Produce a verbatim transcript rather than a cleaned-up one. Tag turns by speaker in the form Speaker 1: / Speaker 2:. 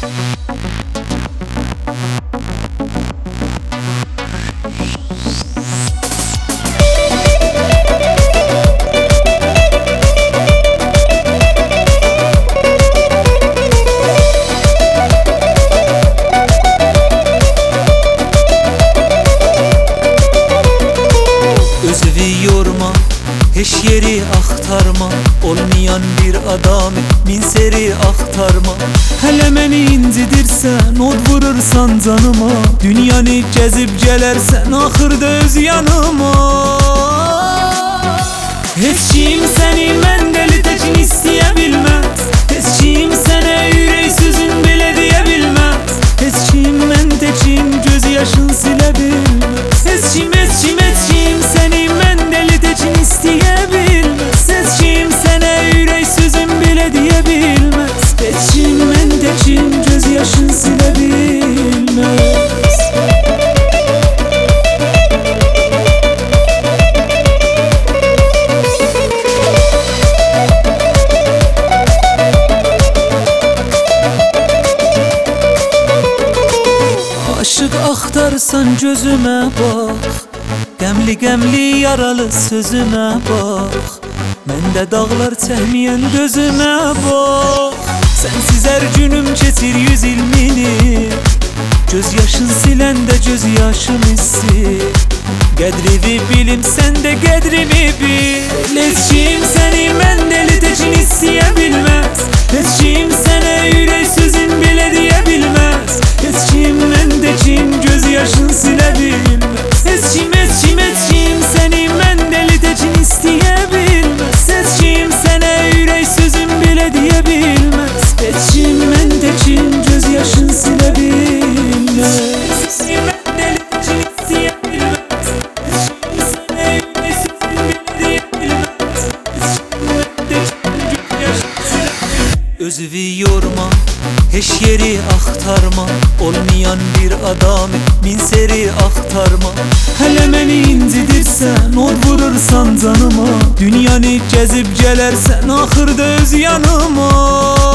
Speaker 1: Heç yeri axtarma, olmayan bir adamı min seri axtarma. Hələ məni incidirsən, od vurursan canıma, dünyanı gəzib gələrsən axırda öz yanıma. Heç kim səni mən deli təkin istəyə bilməz, heç kim sənə ürək sözün belə deyə bilməz, heç kim mən təkin göz yaşın silə bilməz, heç kim, heç kim, heç kim səni mən deli təkin istəyə bilməz, heç kim sənə ürək sözün belə deyə bilməz, heç kim mən təkin göz yaşın silə bilməz. Aşıq axtarsan gözümə bax, qəmli qəmli yaralı sözümə bax, məndə dağlar çəkməyən gözümə bax. Sənsiz hər günüm keçir yüz ilmini, göz yaşın siləndə göz yaşım hissi. Qədrimi bilim sən də qədrimi bil, heç kim səni mən deli təkin istəyə bilməz, heç kim sənə ürək sözün belə deyə bilməz, heç kim mən təkin göz yaşın silə bilməz, heç kim, heç kim, heç kim səni mən deli təkin istəyə bilməz, heç kim sənə ürək sözün belə deyə bilməz, heç kim mən təkin göz yaşın silə bilməz, heç kim mən deli təkin istəyə bilməz, heç kim sənə ürək sözün belə deyə bilməz, heç kim mən təkin göz yaşın silə bilməz. Özünü yorma, heç yeri axtarma, olmayan bir adamı min seri axtarma. Hələ məni incidirsən, od vurursan canıma, dünyanı gəzib gələrsən axırda öz yanıma.